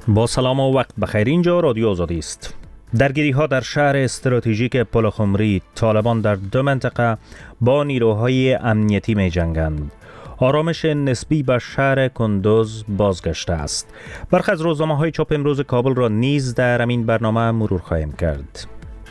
با سلام و وقت بخیر. اینجا رادیو آزادی است. درگیری ها در شهر استراتژیک پلخمری، طالبان در دو منطقه با نیروهای امنیتی می جنگند. آرامش نسبی به شهر کندوز بازگشته است. برخی از روزنامه‌های چاپ امروز کابل را نیز در این برنامه مرور خواهیم کرد.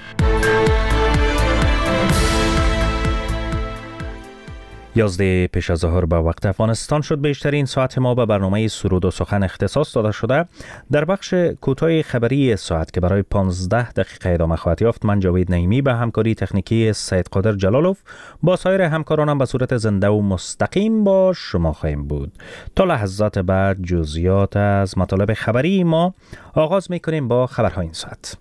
11 پیش از ظهر به وقت افغانستان شد. بیشترین ساعت ما به برنامه سرود و سخن اختصاص داده شده. در بخش کوتاه خبری ساعت که برای 15 دقیقه ادامه خواهد یافت، من جاوید نعیمی به همکاری تکنیکی سید قادر جلالوف با سایر همکارانم به صورت زنده و مستقیم با شما خواهیم بود. تا لحظات بعد جزئیات از مطالب خبری ما آغاز می‌کنیم با خبرهای این ساعت.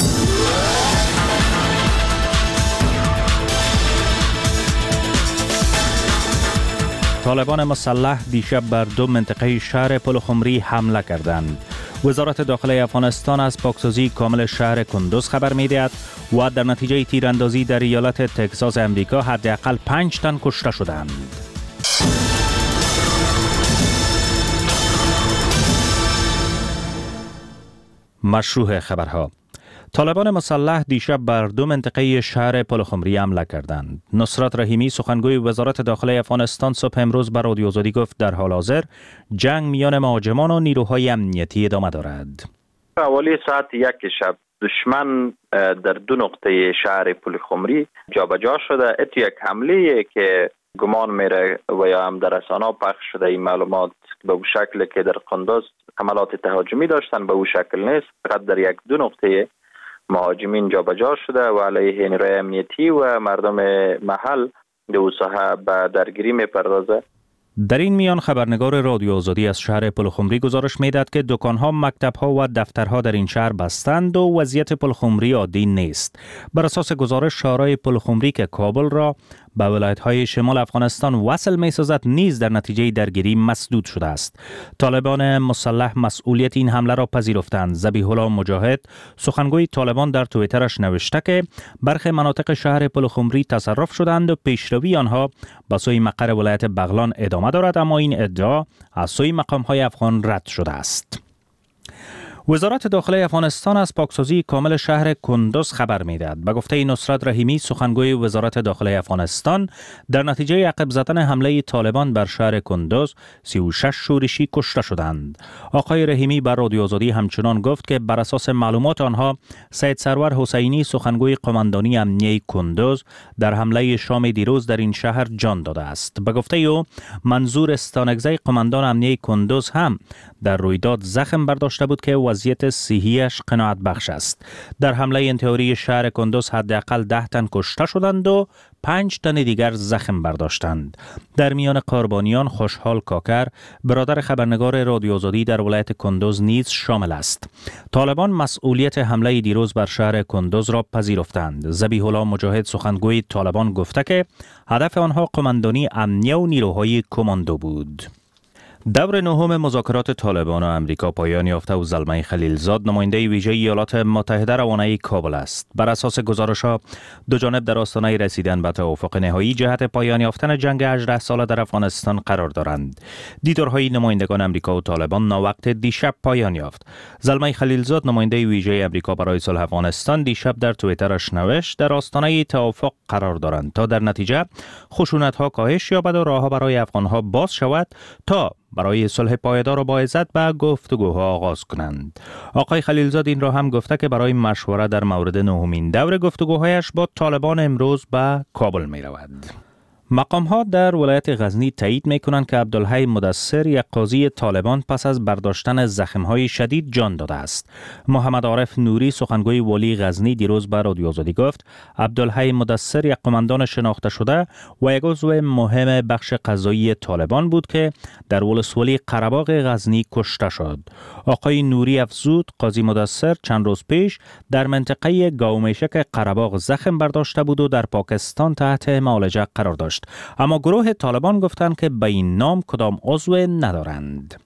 طالبان مسلح دیشب بر دو منطقه شهر پلخمری حمله کردند. وزارت داخلی افغانستان از پاکسازی کامل شهر کندوز خبر می‌دهد و در نتیجه تیراندازی در ایالت تگزاس امریکا حداقل 5 تن کشته شدند. مشروع خبرها: طالبان مسلح دیشب بر دو منطقه شهر پلخمری حمله کردند. نصرت رحیمی سخنگوی وزارت داخلی افغانستان صبح امروز به رادیو آزادی گفت در حال حاضر جنگ میان مهاجمان و نیروهای امنیتی ادامه دارد. حوالی ساعت 1 شب دشمن در دو نقطه شهر پلخمری جابجا شده. یک حمله که گمان میره و یا هم در رسانه‌ها پخش شده این معلومات به او شکل که در کندوز حملات تهاجمی داشتن، به او شکل نیست. فقط در یک دو نقطه مهاجمین جابجا شده و علیه نیروی امنیتی و مردم محل دو ساحه به درگیری میپردازه. در این میان خبرنگار رادیو آزادی از شهر پلخمری گزارش میداد که دکان‌ها، مکتب‌ها و دفترها در این شهر بستند و وضعیت پلخمری عادی نیست. بر اساس گزارش شهرهای پلخمری که کابل را به ولایت‌های شمال افغانستان وصل می‌سازد نیز در نتیجه درگیری مسدود شده است. طالبان مسلح مسئولیت این حمله را پذیرفتند. ذبیح الله مجاهد سخنگوی طالبان در توییترش نوشته که برخی مناطق شهر پلخمری تصرف شدند و پیشروی آنها به سوی مقر ولایت بغلان ادامه دارد، اما این ادعا از سوی مقام‌های افغان رد شده است. وزارت داخلی افغانستان از پاکسازی کامل شهر کندوز خبر می‌دهد. به گفته نصرت رحیمی سخنگوی وزارت داخلی افغانستان، در نتیجه عقب زدن حمله طالبان بر شهر کندوز 36 شورشی کشته شدند. آقای رحیمی بر رادیو آزادی همچنان گفت که بر اساس معلومات آنها سید سرور حسینی سخنگوی قماندانی امنیه کندوز در حمله شام دیروز در این شهر جان داده است. به گفته او منظور استانگزی قماندان امنیه کندوز هم در رویداد زخم برداشته بود که وضعیت صحیش قناعت بخش است. در حمله انتحاری شهر کندوز حداقل 10 تن کشته شدند و 5 تن دیگر زخم برداشتند. در میان قربانیان خوشحال کاکر، برادر خبرنگار رادیو آزادی در ولایت کندوز نیز شامل است. طالبان مسئولیت حمله دیروز بر شهر کندوز را پذیرفتند. ذبیح الله مجاهد سخنگوی طالبان گفته که هدف آنها قماندانی امنیه و نیروهای کماندو بود. دور نهم مذاکرات طالبان و امریکا پایان یافته و زلمه خلیلزاد نماینده ویژه ایالات متحده روانه کابل است. بر اساس گزارش‌ها دو جانب در آستانه رسیدن به توافق نهایی جهت پایان یافتن جنگ 18 ساله در افغانستان قرار دارند. دیدارهای نمایندگان امریکا و طالبان ناوقت دیشب پایان یافت. زلمه خلیلزاد نماینده ویژه امریکا برای صلح افغانستان دیشب در توییترش نوشت در آستانه توافق قرار دارند تا در نتیجه خشونت‌ها کاهش یابد و راه‌ها برای افغان‌ها باز شود تا برای صلح پایدار و با عزت به گفتگوها آغاز کنند. آقای خلیلزاد این را هم گفته که برای مشوره در مورد نهمین دور گفتگوهایش با طالبان امروز به کابل می رود. مقام‌ها در ولایت غزنی تایید می‌کنند که عبدالحی مدثر، یک قاضی طالبان، پس از برداشتن زخم‌های شدید جان داده است. محمد عارف نوری سخنگوی والی غزنی دیروز به رادیو آزادی گفت عبدالحی مدثر یک قماندان شناخته شده و یک عضو مهم بخش قضایی طالبان بود که در ولسوالی قره‌باغ غزنی کشته شد. آقای نوری افزود قاضی مدثر چند روز پیش در منطقه گاومیشک قره‌باغ زخم برداشته بود و در پاکستان تحت معالجه قرار داشت. اما گروه طالبان گفتند که به این نام کدام عضو ندارند.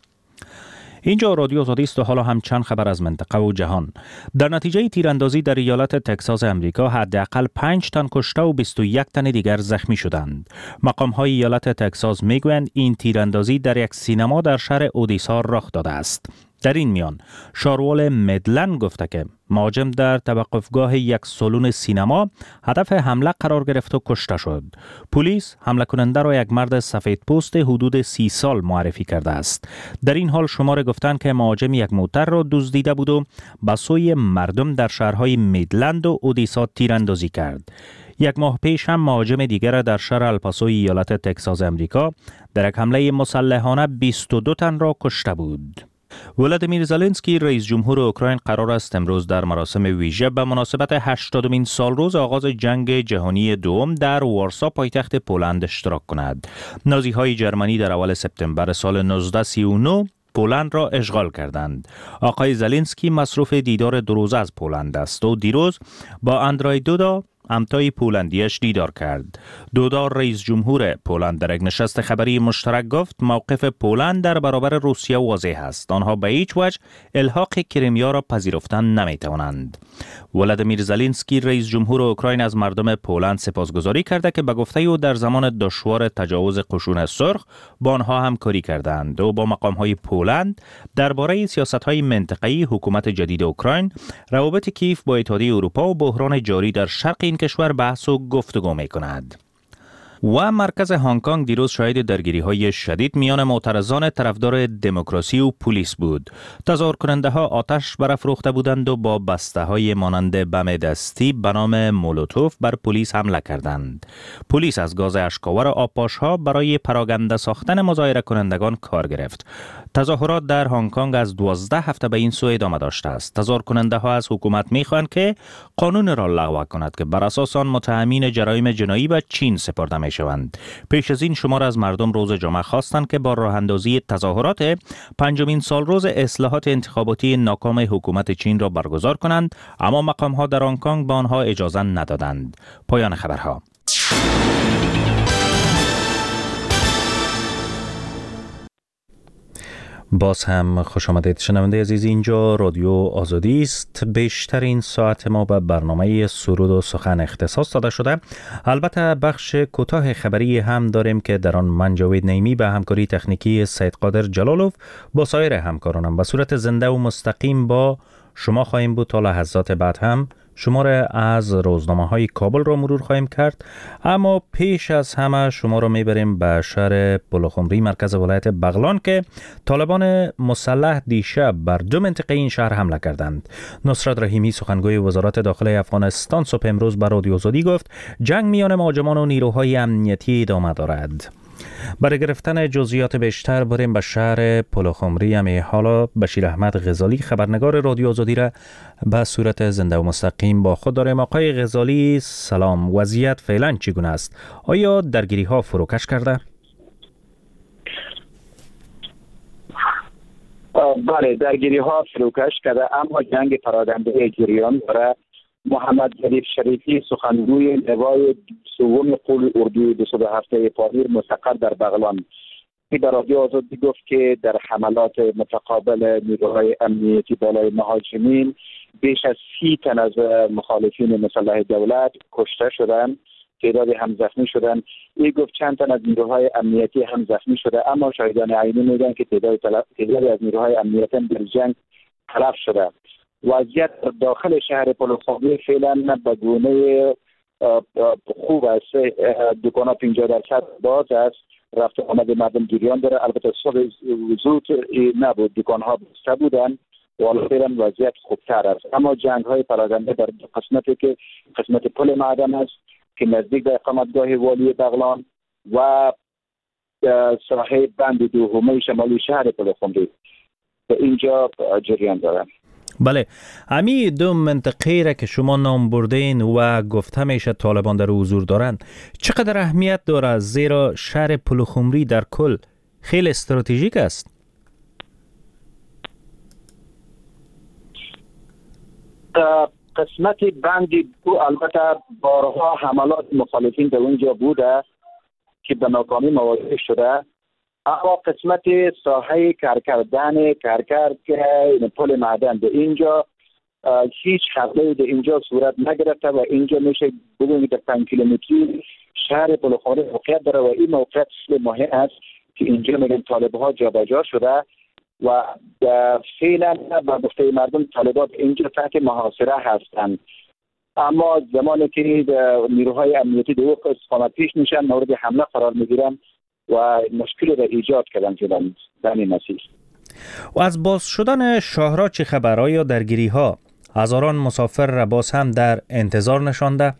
اینجا رادیو آزادی است و حالا هم چند خبر از منطقه و جهان. در نتیجه تیراندازی در ایالت تگزاس امریکا حداقل 5 تن کشته و 21 تن دیگر زخمی شدند. مقام‌های ایالت تگزاس میگویند این تیراندازی در یک سینما در شهر اودیسا رخ داده است. در این میان شارول مدلن گفته که مهاجم در توقفگاه یک سالن سینما هدف حمله قرار گرفت و کشته شد. پلیس حمله کننده را یک مرد سفید پوست حدود 30 سال معرفی کرده است. در این حال شماره گفتند که مهاجم یک موتر را دزدیده بود و به سوی مردم در شهرهای میدلند و اودیسا تیراندازی کرد. یک ماه پیش هم مهاجم دیگر در شهر الپاسو ایالت تگزاس امریکا در یک حمله مسلحانه 22 تن را کشته بود. ولادیمیر زلنسکی رئیس جمهور اوکراین قرار است امروز در مراسم ویژه به مناسبت 80مین سالروز آغاز جنگ جهانی دوم در وارسا پایتخت پولند اشتراک کند. نازی‌های جرمنی در اول سپتامبر سال 1939 پولند را اشغال کردند. آقای زلنسکی مصروف دیدار 2 روزه از پولند است و دیروز با اندرای دودا همتای پولندیش دیدار کرد. دودا رئیس جمهور پولند در یک نشست خبری مشترک گفت موقف پولند در برابر روسیه واضح است. آنها به هیچ وجه الحاق کریمیا را پذیرفتن نمی توانند. ولادیمیر زلنسکی رئیس جمهور اوکراین از مردم پولند سپاسگزاری کرده که به گفته او در زمان دشوار تجاوز قشون سرخ با آنها همکاری کردند و با مقام‌های پولند درباره سیاست‌های منطقه‌ای حکومت جدید اوکراین، روابط کیف با اتحادیه اروپا و بحران جاری در شرق این کشور بحث و گفتگو می‌کند. و مرکز هنگ کنگ دیروز شاهد درگیری‌های شدید میان معترضان طرفدار دموکراسی و پلیس بود. تظاهر کننده‌ها آتش برافروخته بودند و با بسته‌های مانند بم دستی به نام مولوتوف بر پلیس حمله کردند. پلیس از گاز اشک‌آور و آبپاش‌ها برای پراکنده ساختن مظاهره کنندگان کار گرفت. تظاهرات در هنگ کنگ از 12 هفته به این سو ادامه داشته است. تظاهر کننده‌ها از حکومت می‌خواهند که قانون را لغو کند که بر اساس آن متهمین جرایم جنایی به چین سپرده می‌شوند. پیش از این شمار از مردم روز جمعه خواستند که با راه اندازی تظاهرات 5مین سالروز اصلاحات انتخاباتی ناکام حکومت چین را برگزار کنند، اما مقام‌ها در هنگ کنگ به آنها اجازه ندادند. پایان خبرها. باز هم خوش آمدید شنونده عزیز، اینجا رادیو آزادی است. بیشترین ساعت ما به برنامه سرود و سخن اختصاص داده شده. البته بخش کوتاه خبری هم داریم که در آن من جاوید نیمی به همکاری تکنیکی سید قادر جلالوف با سایر همکارانم به صورت زنده و مستقیم با شما خواهیم بود. تا لحظات بعد هم شماره از روزنامه‌های کابل را مرور خواهیم کرد، اما پیش از همه شما را میبریم به شهر پلخمری مرکز ولایت بغلان که طالبان مسلح دیشب بر 2 منطقه این شهر حمله کردند. نصرت رحیمی سخنگوی وزارت داخله افغانستان صبح امروز به رادیو آزادی گفت جنگ میان مهاجمان و نیروهای امنیتی ادامه دارد. برای گرفتن جزئیات بیشتر بریم به شهر پلخمری. حالا بشیر احمد غزالی خبرنگار رادیو آزادی را به صورت زنده و مستقیم با خود داریم. آقای غزالی سلام، وضعیت فعلا چگونه است؟ آیا درگیری ها فروکش کرده؟ بله، درگیری ها فروکش کرده، اما جنگ پراکنده جریان داره. محمد جلیل شریفی سخنگوی لوای سوم قول اردوی 207 پادیر مستقر در بغلان در رادیو آزادی گفت که در حملات متقابل نیروهای امنیتی بالای مهاجمین بیش از 30 تن از مخالفین مسلح دولت کشته شدند، تعدادی هم زخمی شدند. این گفت چند تن از نیروهای امنیتی هم زخمی شده، اما شاهدان عینی میگن که تعدادی از نیروهای امنیتی در جنگ تلف شده. وضعیت داخل شهر پلخمری فعلا به گونه خوب است. دکان‌ها 50% باز است، رفت آمد مردم جریان داره. البته صبح زود نبود، دکان‌ها بسته بودن و حالا فعلا وضعیت خوبتر است. اما جنگ‌های پراکنده در قسمتی که قسمت پل معدن است که نزدیک به اقامتگاه والی بغلان و ساحه بند دومه شمالی شهر پلخمری به اینجا جریان دارند. بله، همین 2 منطقه را که شما نام بردین و گفته میشه طالبان در حضور دارند چقدر اهمیت داره؟ زیرا شهر پلخمری در کل خیلی استراتژیک است. قسمت بندی البته بارها حملات مخالفین در اونجا بوده که به ناکامی مواجه شده، اما قسمت ساحه کارکردن که پل معدن به اینجا هیچ حمله در اینجا صورت نگرفته و اینجا میشه بگوییم در 5 کیلومتری شهر پلخمری موقعیت داره و این موقعیت خیلی مهم است که اینجا میگن طالب‌ها جابجا شده و فعلا به گفته مردم طالبات اینجا تحت محاصره هستند. اما زمانی که نیروهای امنیتی دو استقامت پیش میشن مورد حمله قرار میگیرن و مشکلی را ایجاد کردن در این مسیر. و از باز شدن شاهراه چه خبرها یا درگیری ها؟ هزاران مسافر را باز هم در انتظار نشانده؟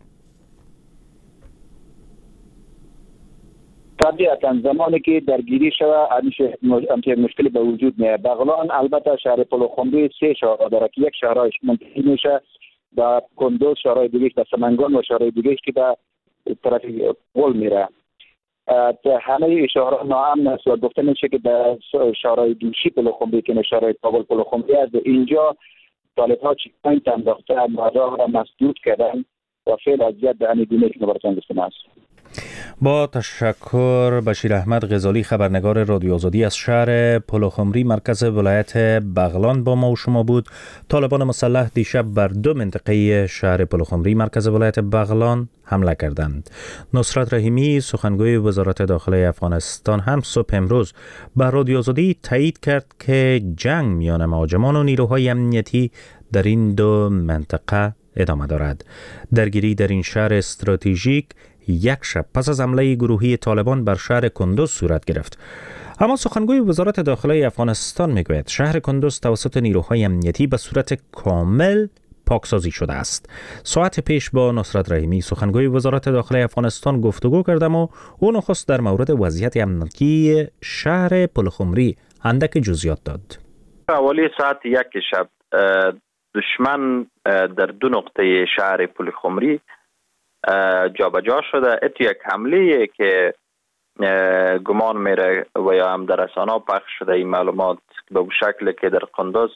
طبیعتا زمانی که درگیری شود همیشه مشکلی به وجود میاد. بغلان البته شهر پلخمری 3 شاهراه داره که یک شاهراهش منتهی میشه و کندوز، شاهراه دیگهش به سمنگان و شاهراه دیگهش که به طرف قل میره. همه شاهراه ناامن است و گفته میشه که به شاهراه دوشی پلخمری که شاهراه کابل پلخمری است، اینجا طالب‌ها چیک پوینت انداخته راه را مسدود کردن و فعل اذیت به همین گونه که براتون گفتم است. با تشکر بشیر احمد غزالی، خبرنگار رادیو آزادی از شهر پلخمری مرکز ولایت بغلان با ما و شما بود. طالبان مسلح دیشب بر 2 منطقه شهر پلخمری مرکز ولایت بغلان حمله کردند. نصرت رحیمی سخنگوی وزارت داخله افغانستان هم صبح امروز بر رادیو آزادی تایید کرد که جنگ میان مهاجمان و نیروهای امنیتی در این 2 منطقه ادامه دارد. درگیری در این شهر استراتژیک یک شب پس از حمله گروهی طالبان بر شهر کندوز صورت گرفت. اما سخنگوی وزارت داخله افغانستان میگوید شهر کندوز توسط نیروهای امنیتی به صورت کامل پاکسازی شده است. ساعت پیش با نصرت رحیمی سخنگوی وزارت داخله افغانستان گفتگو کردم و او نخست در مورد وضعیت امنیتی شهر پلخمری اندک جزئیات داد. حوالی ساعت 1 شب دشمن در 2 نقطه شهر پلخمری جابجا شده. ات یک حمله که گمان میره و یا هم در رسانه‌ها پخش شده این معلومات به او شکل که در کندوز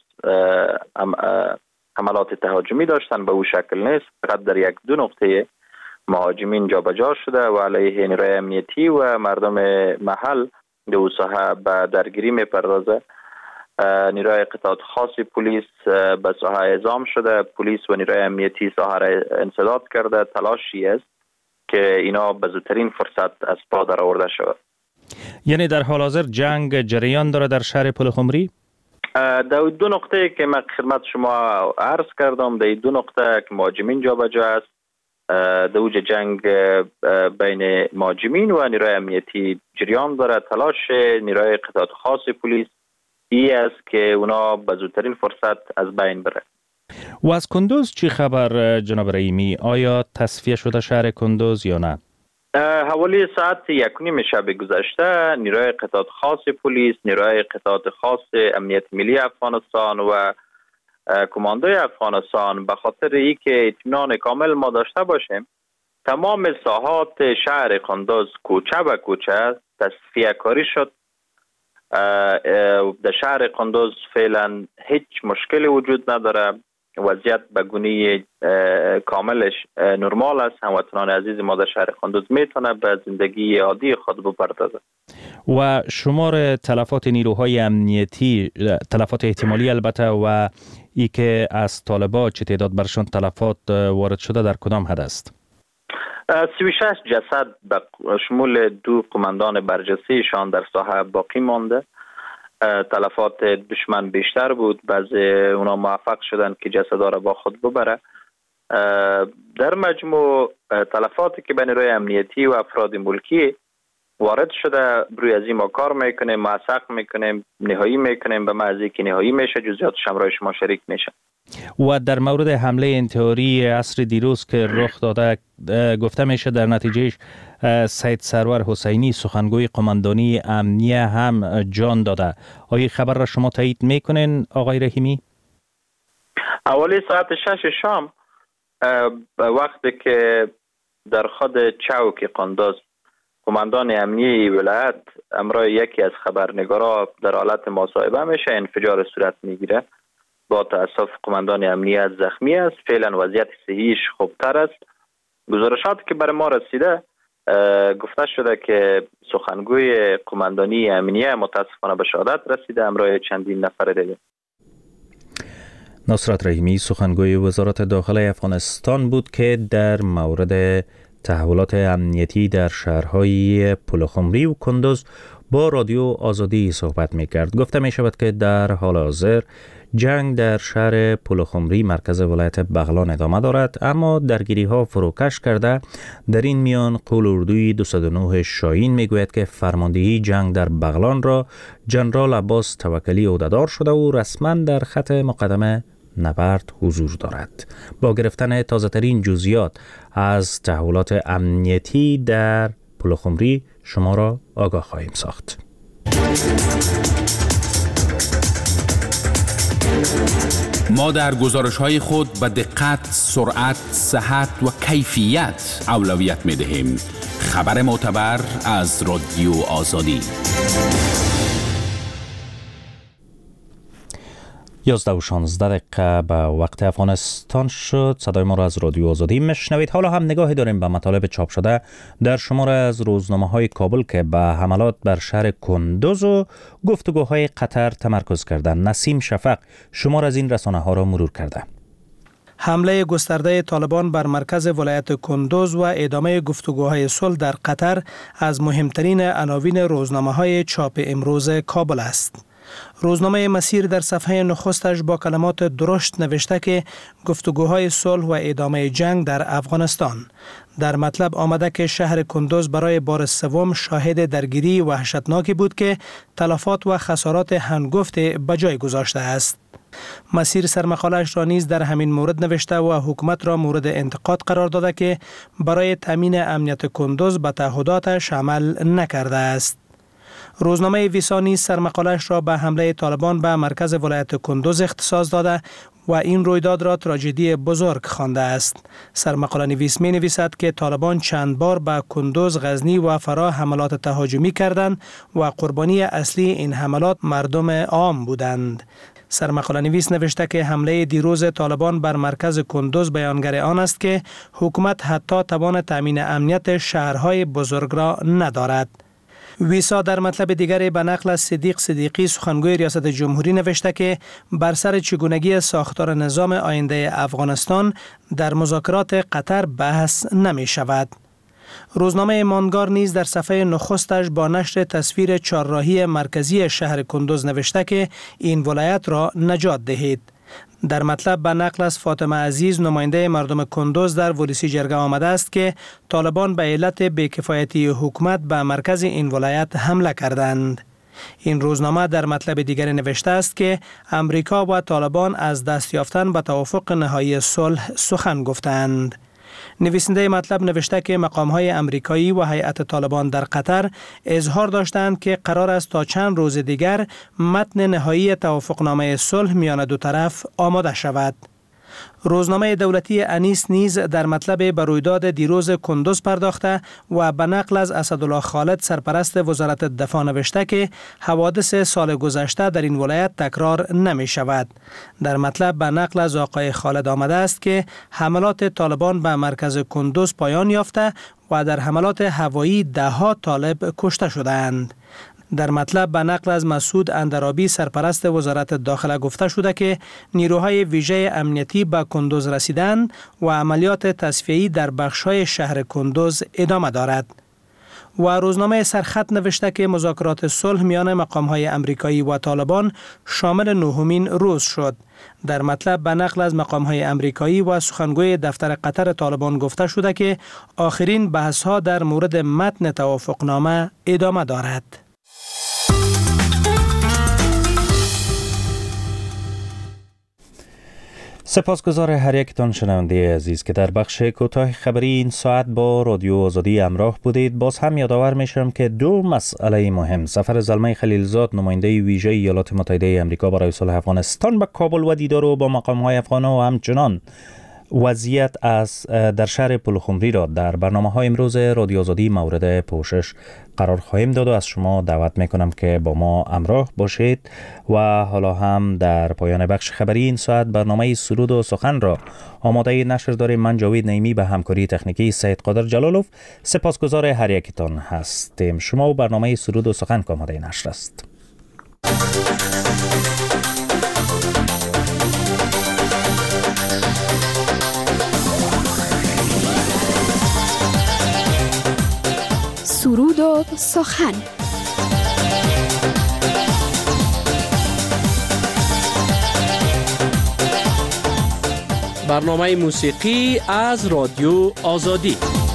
حملات تهاجمی داشتن به او شکل نیست، فقط در 1-2 نقطه مهاجمین جابجا شده و علیه نیروی امنیتی و مردم محل دو ساحه به درگیری میپردازه. نیروی قطعات خاص پلیس به ساحه اعزام شده. پلیس و نیروی امنیتی ساحه را انسداد کرده. تلاشی است که اینا به زودترین فرصت از پا در آورده شود. یعنی در حال حاضر جنگ جریان داره در شهر پلخمری؟ در 2 نقطه که من خدمت شما عرض کردم، در 2 نقطه که مهاجمین جابجا است، دوج جنگ بین مهاجمین و نیروی امنیتی جریان داره. تلاش نیروی قطعات خاص پلیس ای است که اونا به زودترین فرصت از بین بره. و از کندوز چی خبر جناب رحیمی؟ آیا تصفیه شده شهر کندوز یا نه؟ حوالی ساعت 1:30 شب گذشته نیروی قطعات خاص پلیس، نیروی قطعات خاص امنیت ملی افغانستان و کماندوی افغانستان به خاطر اینکه اطمینان کامل ما داشته باشیم تمام ساحات شهر کندوز کوچه به کوچه تصفیه کاری شد. در شهر کندوز فعلا هیچ مشکلی وجود نداره. وضعیت به گونه کاملش نرمال است. هموطنان عزیز ما در شهر کندوز میتونه به زندگی عادی خود بپردازه. و شمار تلفات نیروهای امنیتی، تلفات احتمالی البته، و ای که از طالبان چه تعداد برشان تلفات وارد شده در کدام حد است؟ 36 جسد به شمول 2 قماندان برجسته‌شان در ساحه باقی مانده. تلفات دشمن بیشتر بود. بعضی اونا موفق شدن که جسدا را با خود ببره. در مجموع تلفاتی که به نیروی امنیتی و افراد ملکی وارد شده روی از این ما کار میکنیم، موثق میکنیم، نهایی میکنیم به محضی که نهایی میشه جزئیاتش هم برای شما شریک میشه. و در مورد حمله انتحاری عصر دیروز که رخ داده گفته میشه در نتیجهش سید سرور حسینی سخنگوی قماندانی امنیه هم جان داده. آیا خبر را شما تایید میکنین آقای رحیمی؟ اولی ساعت 6 شام وقتی که در خود چوک قندوز قماندان امنیه ولایت امرای یکی از خبرنگارا در حالت مصاحبه میشه، انفجار صورت میگیره. با تاسف قماندان امنیت زخمی است. فعلا وضعیت صحیش خوبتر است. گزارشاتی که برای ما رسیده گفته شده که سخنگوی قماندانی امنیه متاسفانه به شهادت رسیده همراه چندین نفر دیگه. نصرت رحیمی سخنگوی وزارت داخله افغانستان بود که در مورد تحولات امنیتی در شهرهای پلخمری و کندوز با رادیو آزادی صحبت میکرد. گفته می شود که در حال حاضر جنگ در شهر پلخمری مرکز ولایت بغلان ادامه دارد، اما درگیری ها فروکش کرده. در این میان قول اردوی 209 شاهین میگوید که فرماندهی جنگ در بغلان را جنرال عباس توکلی عهدهدار شده و رسما در خط مقدمه نبرد حضور دارد. با گرفتن تازه ترین جزئیات از تحولات امنیتی در پلخمری شما را آگاه خواهیم ساخت. ما در گزارش‌های خود به دقت، سرعت، صحت و کیفیت اولویت می‌دهیم. خبر معتبر از رادیو آزادی. 11:16 به وقت افغانستان شد. صدای ما را از رادیو آزادی میشنوید. حالا هم نگاهی داریم به مطالب چاپ شده در شماره از روزنامه‌های کابل که به حملات بر شهر کندوز و گفتگوهای قطر تمرکز کردند. نسیم شفق شماره از این رسانه‌ها را مرور کرده. حمله گسترده طالبان بر مرکز ولایت کندوز و ادامه گفتگوهای صلح در قطر از مهمترین عناوین روزنامه‌های چاپ امروز کابل است. روزنامه مسیر در صفحه نخستش با کلمات درشت نوشته که گفتگوهای صلح و ادامه جنگ در افغانستان. در مطلب آمده که شهر کندوز برای بار سوم شاهد درگیری وحشتناکی بود که تلفات و خسارات هنگفت به جای گذاشته است. مسیر سرمقاله‌اش را نیز در همین مورد نوشته و حکومت را مورد انتقاد قرار داده که برای تامین امنیت کندوز به تعهداتش عمل نکرده است. روزنامه ویسا نیز سرمقاله‌اش را به حمله طالبان به مرکز ولایت کندوز اختصاص داده و این رویداد را تراژدی بزرگ خوانده است. سرمقاله نویس می نویسد که طالبان چند بار به کندوز، غزنی و فرا حملات تهاجمی کردند و قربانی اصلی این حملات مردم عام بودند. سرمقاله نویس نوشته که حمله دیروز طالبان بر مرکز کندوز بیانگر آن است که حکومت حتی توان تامین امنیت شهرهای بزرگ را ندارد. ویسا در مطلب دیگری به نقل از صدیق صدیقی سخنگوی ریاست جمهوری نوشته که بر سر چگونگی ساختار نظام آینده افغانستان در مذاکرات قطر بحث نمی شود. روزنامه مانگار نیز در صفحه نخستش با نشر تصویر چهارراهی مرکزی شهر کندوز نوشته که این ولایت را نجات دهید. در مطلب به نقل از فاطمه عزیز نماینده مردم کندوز در ولسی جرگه آمده است که طالبان به علت بی‌کفایتی حکومت به مرکز این ولایت حمله کردند. این روزنامه در مطلب دیگر نوشته است که امریکا و طالبان از دست یافتن به توافق نهایی صلح سخن گفتند. نویسنده مطلب نوشته که مقام‌های امریکایی و هیئت طالبان در قطر اظهار داشتند که قرار است تا چند روز دیگر متن نهایی توافقنامه صلح میان دو طرف آماده شود. روزنامه دولتی انیس نیز در مطلب به رویداد دیروز کندوز پرداخته و به نقل از اسدالله خالد سرپرست وزارت دفاع نوشته که حوادث سال گذشته در این ولایت تکرار نمی شود. در مطلب به نقل از آقای خالد آمده است که حملات طالبان به مرکز کندوز پایان یافته و در حملات هوایی ده‌ها طالب کشته شدند. در مطلب به نقل از مسعود اندرابی سرپرست وزارت داخله گفته شده که نیروهای ویژه امنیتی به کندوز رسیدند و عملیات تصفیه‌ای در بخش‌های شهر کندوز ادامه دارد. و روزنامه سرخط نوشته که مذاکرات صلح میان مقام‌های امریکایی و طالبان شامل 9مین روز شد. در مطلب به نقل از مقام‌های امریکایی و سخنگوی دفتر قطر طالبان گفته شده که آخرین بحث‌ها در مورد متن توافقنامه ادامه دارد. سپاسگزار هر یکتان شنونده عزیز که در بخش کوتاه خبری این ساعت با رادیو آزادی همراه بودید. باز هم یادآور میشم که دو مسئله مهم، سفر زلمه خلیلزاد نماینده ویژه ایالات متحده آمریکا برای صلح افغانستان به کابل و دیدار او با مقام‌های افغان و همچنان وضعیت در شهر پلخمری را در برنامه‌های امروز رادیو آزادی مورد پوشش قرار خواهیم داد و از شما دعوت میکنم که با ما همراه باشید. و حالا هم در پایان بخش خبری این ساعت برنامه سرود و سخن را آماده نشر داریم. من جاوید نعیمی به همکاری تکنیکی سید قادر جلالوف سپاسگزار هر یکتان هستیم. شما و برنامه سرود و سخن که آماده نشر است. سرود و سخن برنامه موسیقی از رادیو آزادی.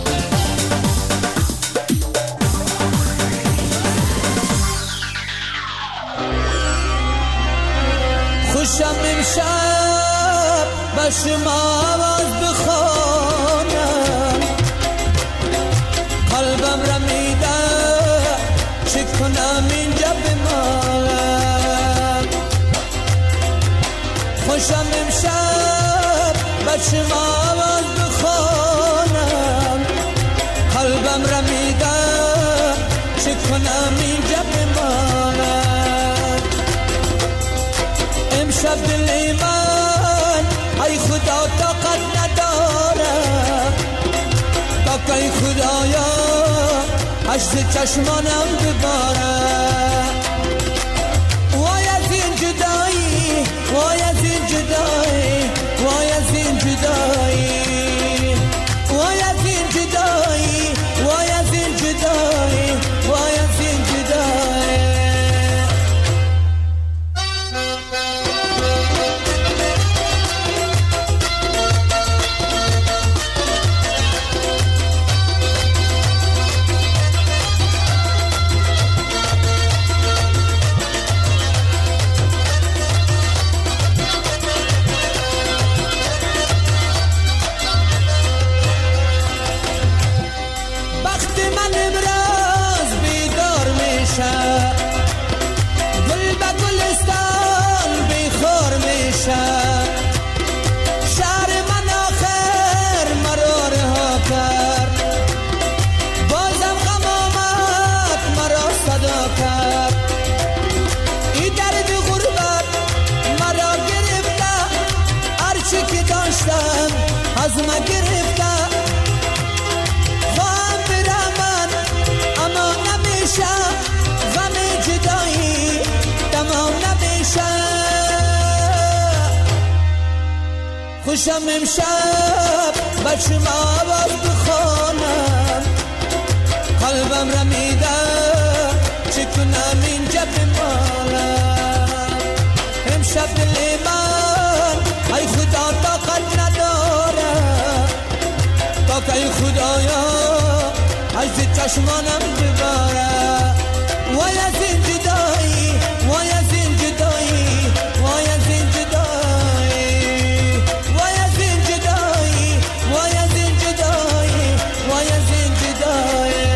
خوشم امشب به شما آواز بخوانم، قلبم رمیده چه کنم اینجا بمانم. خوشم امشب به شما آواز بخوانم، قلبم رمیده چه کنم اینجا بمانم. امشب دل من ای خدا طاقت نداره، تا که ای خدایا اشک چشمانم بباره. وای از این جدایی، وای از این جدایی، وای از این جدایی، وای از این جدایی، وای از این جدایی، وای از این جدایی. از ما گرفته خواهم برم من، اما نمیشه غم جدایی تمام نمیشه. خوشم امشب به شما آواز بخوانم، قلبم رمیده چه کنم اینجا بمانم. امشب دل من ای خدا طاقت نداره، تا که ای خدایا از چشمانم بباره. وای از این جدایی، وای از این جدایی، وای از این جدایی، وای از این جدایی، وای از این جدایی، وای از این جدایی.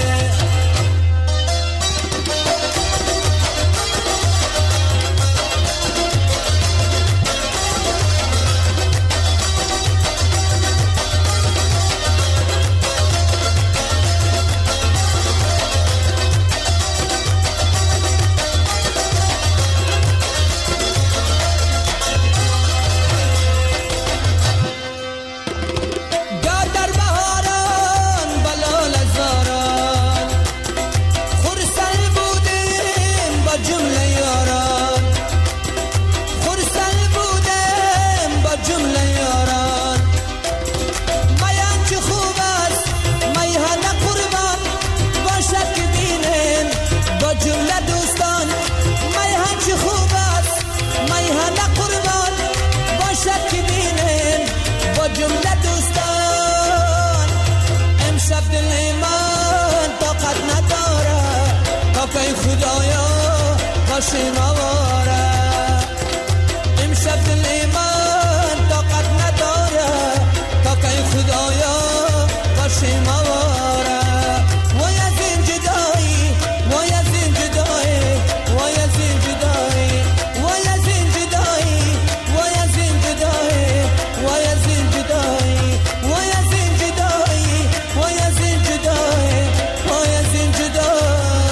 خدایا باشیم آواره، امشب دل من طاقت نداره، تا که خدایا باشیم آواره. وای از این جدایی، وای از این جدایی، وای از این جدایی، وای از این جدایی، وای از این جدایی، وای از این جدایی، وای از این جدایی، وای از این جدایی، وای از این جدایی.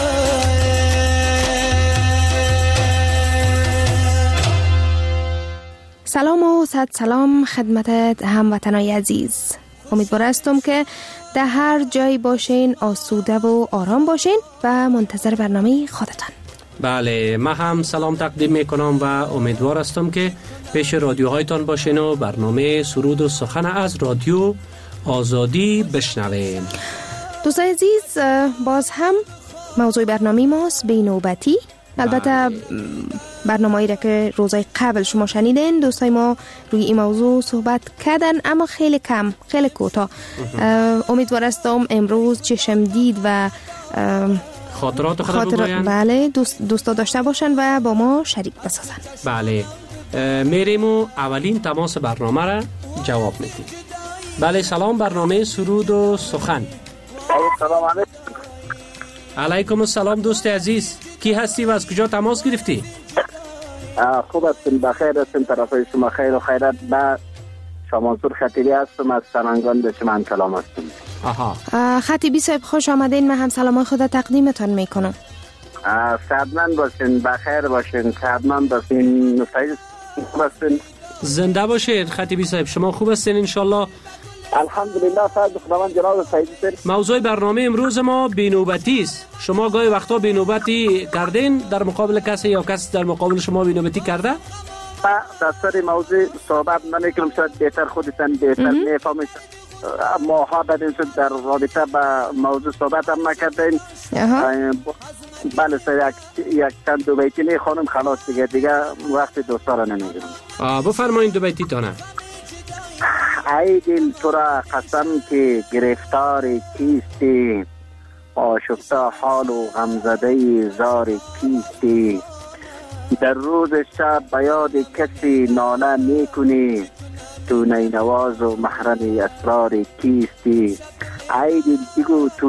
سلام و صد سلام خدمت هموطنای عزیز. امیدوار هستم که در هر جای باشین آسوده و آرام باشین و منتظر برنامه خودتان. بله، من هم سلام تقدیم میکنم و امیدوار هستم که پیش رادیوهایتان باشین و برنامه سرود و سخن از رادیو آزادی بشنوین. دوستان عزیز، باز هم موضوع برنامه ماست بینوبتی البته برنامه‌ای را که روزای قبل شما شنیدین دوستای ما روی این موضوع صحبت کردن، اما خیلی کم، خیلی کوتاه. امیدوار هستم امروز چشمدید و خاطرات خود بگوین. بله، دوستا داشته باشن و با ما شریک بسازن. بله، میریم و اولین تماس برنامه را جواب میدیم. بله، سلام، برنامه سرود و سخن. سلام علیکم. علیکم السلام دوست عزیز، کی هستی و از کجا تماس گرفتی؟ خوب هستیم، بخیر هستیم، طرفای شما خیر و خیرات. با شامانسور خطیبی هستم، از سننگان به شما کلام هستم. آها، خطیبی صاحب خوش آمدین. من هم سلام خود تقدیمتان میکنم. سعدمند باشین، بخیر باشین، سعدمند باشین، خوب هستین، زنده باشید. خطیبی صاحب شما خوب هستین انشالله؟ الحمدلله. فضل خداوند جناب سعیدی صاحب. موضوع برنامه امروز ما بینوبتی است. شما گاهی وقتا بینوبتی کردین در مقابل کسی یا کسی در مقابل شما بینوبتی کرده؟ در سر موضوع صحبت نمیکنم، شاید بهتر خودتان بهتر میفهمید. ما ها بدین شد در رابطه با موضوع صحبت هم نکردین. بله سر یک چند دو بیتی میخوانم خلاص دیگه وقت دوستا را نمیگیرم. بفرمایید دو بیتی تانه. ای دل تو را قسم که گرفتار کیستی، آشفته حال و غمزده زار کیستی، در روز شب به یاد کسی ناله میکنی، تو نینواز و محرم اسرار کیستی. ای دل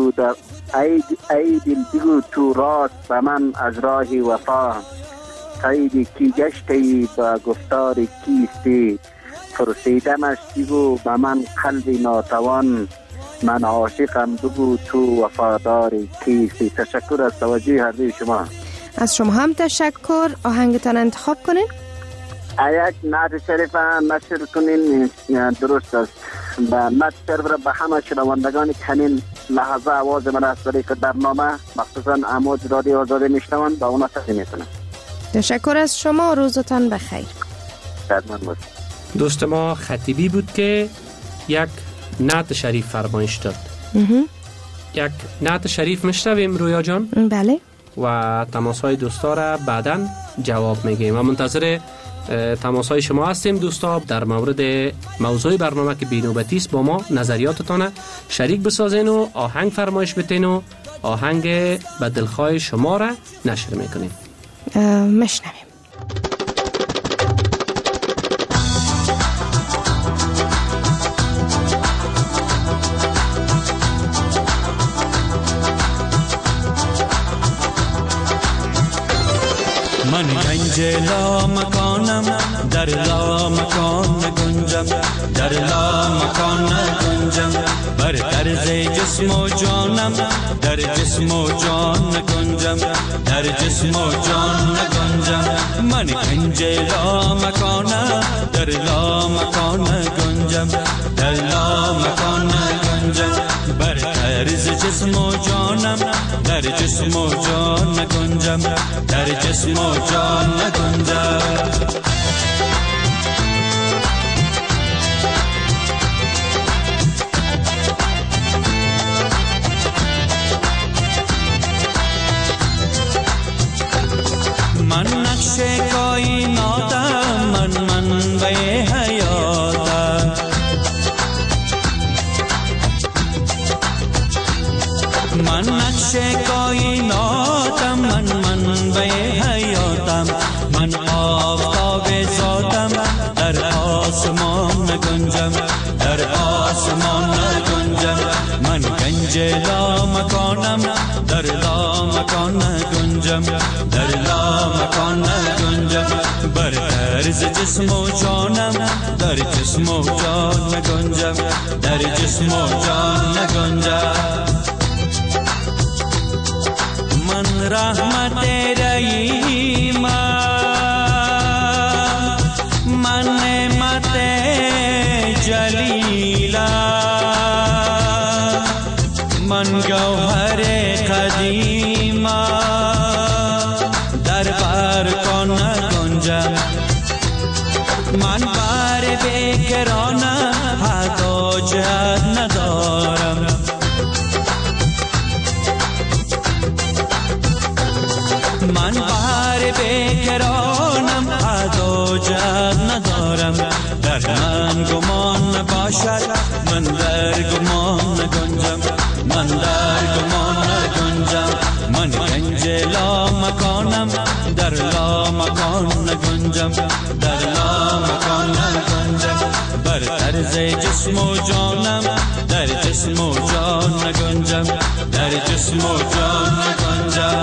بگو تو راست به من از راه وفا، قید کی گشتی با گفتار کیستی، پرسیدمش بگو به من قلب ناتوان، من عاشقم بگو تو وفادار کیستی. تشکر از توجه هر دوی شما. از شما هم تشکر. آهنگتان انتخاب کنین. یک نعت شریف نشر کنین، درست است. نعت شریف را به همه شنوندگانی که همین لحظه آواز من از طریق برنامه مخصوصا امواج رادیو آزادی میشنون با اونا تقدیم میکنم. تشکر از شما، روزتان بخیر. شادمان باشید. دوست ما خطیبی بود که یک نعت شریف فرمایش داد. یک نعت شریف میشنویم رویا جان؟ بله. و تماس‌های دوستا را بعداً جواب میگیم و منتظر تماس‌های شما هستیم دوستا در مورد موضوع برنامه که بینوبتی است. با ما نظریاتتان شریک بسازین و آهنگ فرمایش بتین و آهنگ به دلخواه شما را نشر میکنیم. مشنویم. من گنج لا مکانم، در لا مکان نگنجم، در لا مکان نگنجم، بر طرز جسم و جانم، در جسم و جان نگنجم، در جسم و جان نگنجم. من گنج لا مکانم، در لا مکان نگنجم، در لا مکان نگنجم، بر طرز جسم و جانم، در جسم و جان نگنجم، در جسم و جان نگنجم. من نقش کائناتم، من منبع حیاتم، من نقش کائناتم، من منبع حیاتم، من آفتاب ذاتم، در آسمان نگنجم، در آسمان نگنجم. من گنج لا مکانم، در لا مکان نگنجم، در لا مکان نگنجم، بر طرز جسم و جانم، در جسم و جان نگنجم، در جسم و جان نگنجم. من رحمت رحیمم، من نعمت جلیلم، من گوهر قدیمم، در برکان نگنجم. من بر بکرانم، حد و جهت ندارم، من بر من در گمان نگنجم، من در گمان نگنجم. من گنج لا مکانم، در لا مکان نگنجم، در لا مکان نگنجم. بر طرز جسم و جانم، در جسم و جان نگنجم، در جسم و جان نگنجم.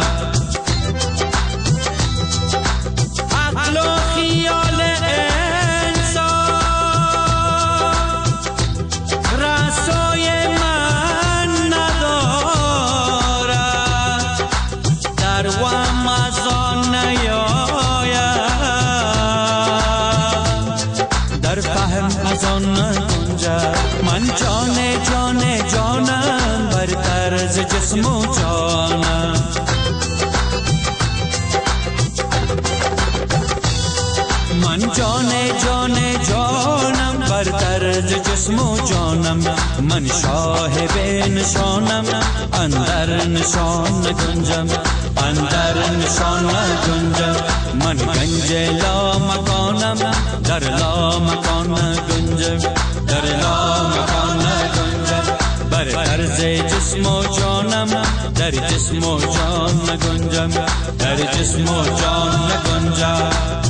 عقل و خیال انسان رسای من ندارد، در وهم از آن نیاید، در فهم از آن نگنجد. من جان جان جانم، بر طرز جسم و جانم. من جان جان جانم، بر طرز جسم و جانم. من شاهب نشانم، اندر نشان نگنجم، اندر نشان نگنجم. من گنج لا مکانم، در لا مکان نگنجم، در لا مکان نگنجم. بر طرز جسم و جانم، در جسم و جان نگنجم، در جسم و جان نگنجم.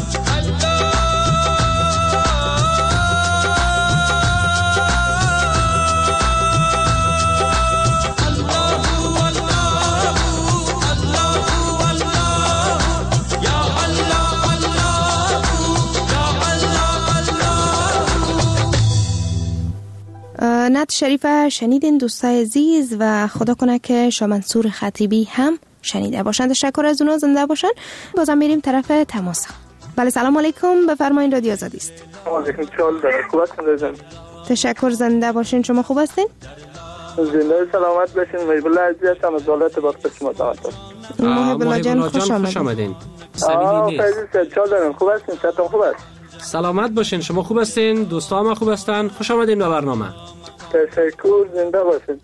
نعت شریف شنیدین دوستای عزیز و خدا کنه که شاه منصور خطیبی هم شنیده باشند. تشکر از اونا، زنده باشن. بازم میریم طرف تماس. بله سلام علیکم، بفرمایید رادیو آزادی است. علیکم سلام، خوب هستین؟ تشکر، زنده باشین. شما خوب هستین؟ زنده سلامت باشین. محب الله عزیز هم از دولت با شما دعوت دارم. محب الله جان خوش آمدین. فیض چال دارم، خوب هستین؟ صحتون خوب است؟ سلامت باشین. شما خوب هستین؟ دوستان ما خوب هستن؟ خوش آمدین به برنامه. تشکر، زنده باشین.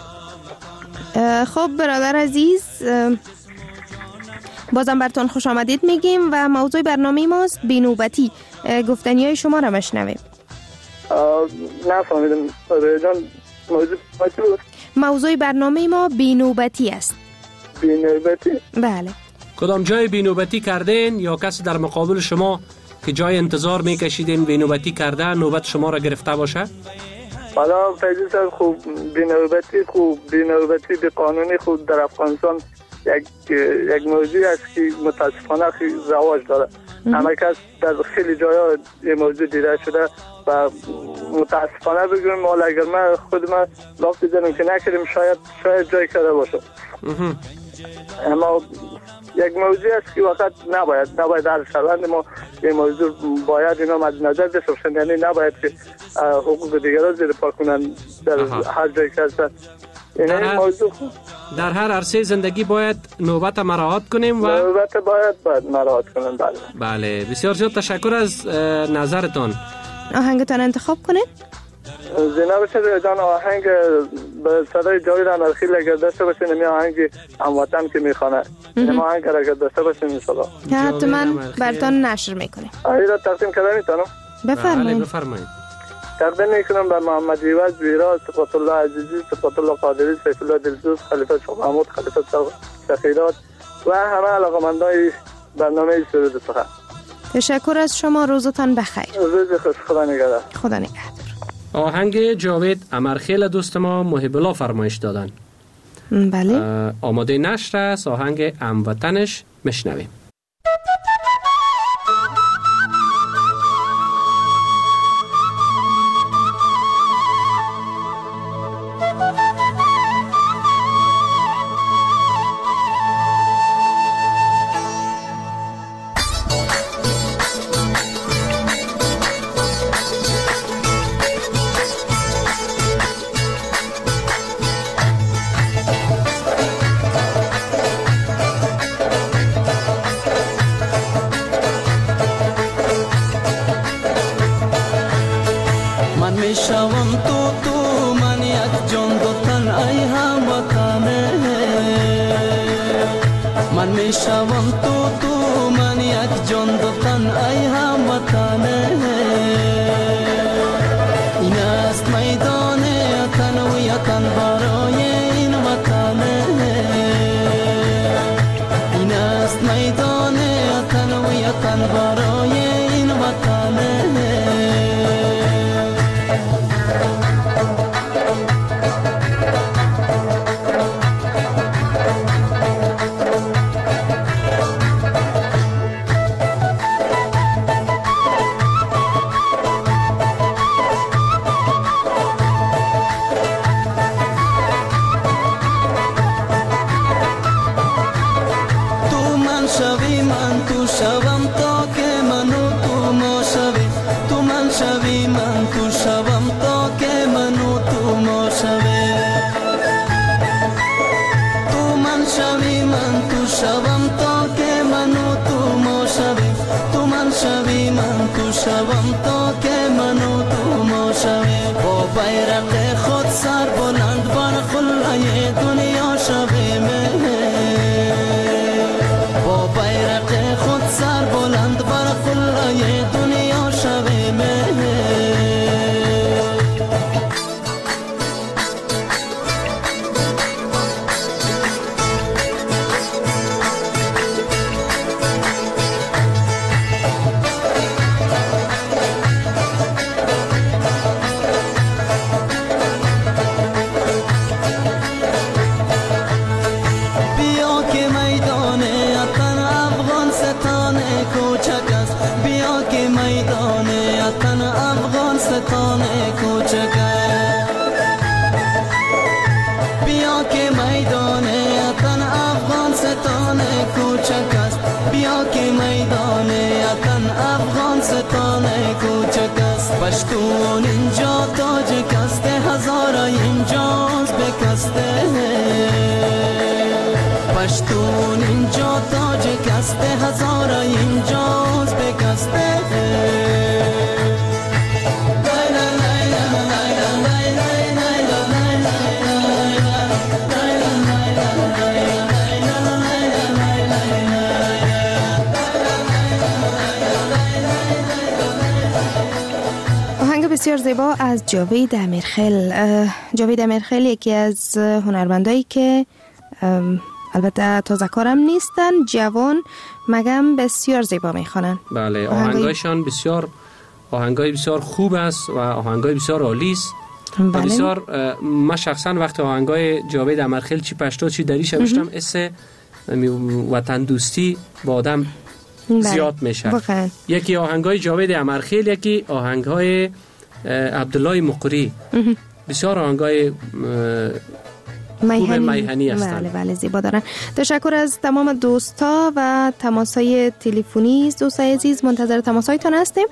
خب برادر عزیز، بازم براتون خوش آمدید میگیم و موضوع برنامه ماست بینوبتی. گفتنی های شما را مشنویم. نفهمیدم جان، موضوع برنامه ما بینوبتی است. بینوبتی؟ بله. کدام جای بینوبتی کردین یا کسی در مقابل شما که جای انتظار میکشیدین بینوبتی کرده نوبت شما را گرفته باشه؟ حالا فیضی صاحب، خوب بینوبتی به قانونی خود در افغانستان یک موضوعی است که متاسفانه خیلی رواج داره. همه کس در خیلی جاها این موضوع دیده شده و متاسفانه بگویم ما اگر من خود من لاف بزنم که نکردیم شاید جای کرده باشه. اما یک موضوع است که وقت نباید در شوند ما این موضوع باید اینا مد نظر داشته باشند، یعنی نباید که حقوق دیگران زیر پا کنن در هر جایی که هستن. این موضوع در هر عرصه زندگی باید نوبت مراعات کنیم و نوبت باید مراعات کنیم. بله بسیار زیاد تشکر از نظرتان. آهنگتان انتخاب کنید. زینب شد جان، آهنگ به صدای جاوید انارخیل اگر داشته باشین، این آهنگ هموطن که میخوانه، این آهنگ اگر داشته باشین انشالله حتما براتون نشر میکنیم. آهی را تقدیم کردن میتونم؟ بفرمایید. تقدیم میکنم به محمد ایواز ویرا، صفات الله عزیزی، صفات الله قادری، سیف الله دلسوز، خلیفه شاه محمود، خلیفه سخیرات و همه علاقمندای برنامه سرود سخن. تشکر از شما، روزتان بخیر. روز خوش، خدا نگهدار. خدا نگهدار. آهنگ جاوید امرخیل دوست ما محب الله فرمایش دادن. بله. آماده نشر است. آهنگ هموطنش میشنویم. این است میدان پشتون اینجا تاج کسته هزارای اینجاست بکسته پشتون اینجا تاج کسته هزارای اینجاست بکسته بسیار زیبا از جاوید امیرخیل. جاوید امیرخیل یکی از هنرمندایی که البته تازه کارم نیستن، جوان مگم بسیار زیبا میخوانن. بله، آهنگایشان بسیار آهنگای بسیار خوب است و آهنگای بسیار عالی است. بله. بسیار من شخصا وقتی آهنگای جاوید امیرخیل چی پشتو چی دری شوشتم اس وطن دوستی با آدم زیاد میشه. یکی آهنگای جاوید امیرخیل، یکی آهنگای عبدالله مقری. بسیار آهنگای خوب میهنی هستند. بله زیبا دارن. تشکر از تمام دوستا و تماسای تلفنی. دوستای عزیز منتظر تماسایتان هستیم.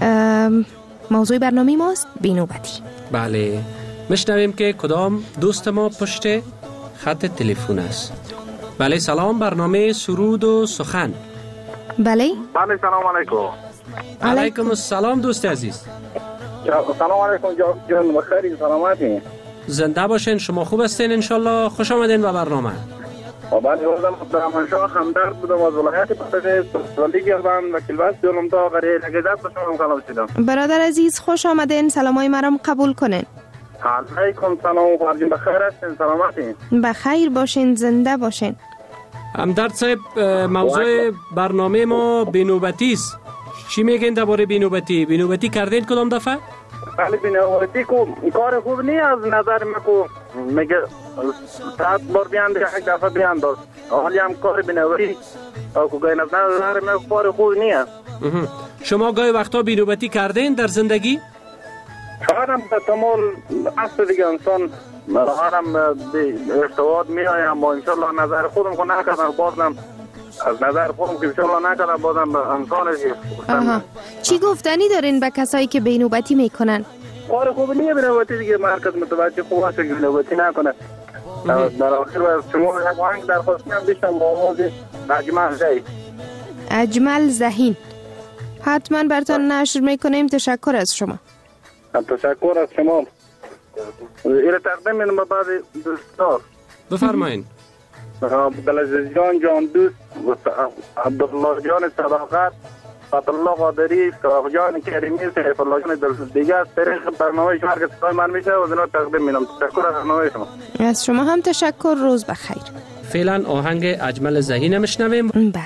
موضوع برنامه ماست بینوبتی. بله، میشنویم که کدام دوست ما پشت خط تلفن است. بله سلام، برنامه سرود و سخن. بله سلام علیکم. علیکم السلام دوست عزیز. سلام علیکم جان، بخیر سلامتی. زنده باشین، شما خوب هستین انشالله. خوش آمدین به برنامه. بعد روزم عبدالرحمنشاه همدرد بودم از ولایت پرتگاه سوالی گردن و کلباس دیولم تا غریه لگدت به شما سلام شدم. برادر عزیز خوش آمدین، سلامای مرام قبول کنین. علیکم سلام، فرجین بخیر هستین، سلامتی. بخیر باشین، زنده باشین. همدرد صاحب، موضوع برنامه ما بینوبتی است. چی میگین درباره بینوبتی؟ بینوبتی کردین کدام دفعه؟ بله، بینوبتی کو کار خوب نیست از نظر من. کو میگه 7 بار بیان یک دفعه بیان داد. حالی هم کار بینوبتی کو گاین از نظر من کار خوب نیست. شما گاهی وقتا بینوبتی کردین در زندگی؟ شاید به تمام اصل دیگه انسان هم به ارتباط میایم و انشالله نظر خودم کو نکردم، بازم از نظر خودم که انشالله نکردم، بازم به انسانش. چی گفتنی دارین به کسایی که بینوبتی میکنن؟ کار خوب نیه بینوبتی دیگه، مرکز متوجه خوب هست که بینوبتی نکنه. در آخر از شما یک آهنگ درخواست کنم بیشتم با آواز اجمل زهین. اجمل زهین حتما براتون نشر میکنیم. تشکر از شما. تشکر از شما. ایره تقدیم میدم به بعد دوستار. بفرمایین. عبدالعزیز جان دوست، عبدالله جان صداقت، فتحالله قادری، سراغ جان کریمی، سیف الله جان دلسوز دیگه از طریق برنامه شما که صدای من میشه و زنها تقدیم میدم. تشکر از برنامه شما. از شما هم تشکر، روز بخیر. فعلا آهنگ اجمل زهین میشنویم. بله.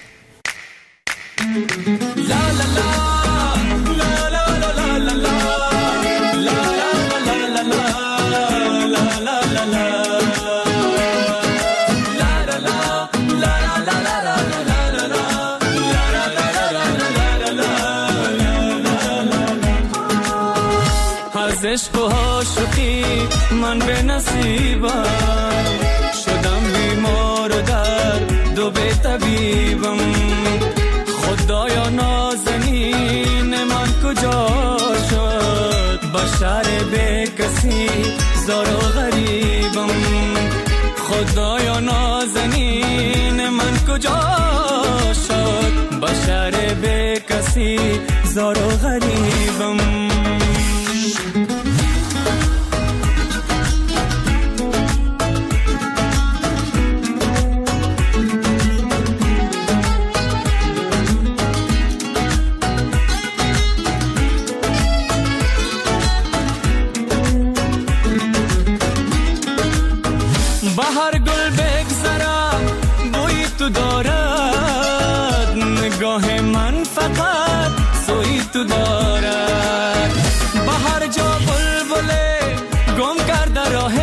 از عشق و عاشقی من به نصیبم شدم، بیمار و درد و به طبیبم. خدایا نازنین من کجا شد، بشر به کسی زار و غریبم. خدایا نازنین من کجا شد، بشر به کسی زار و غریبم. بهر گل بگذرم بوی تو دارد، نگاه من فقط سوی تو دارد. بهر جا بلبله گم کرده راه،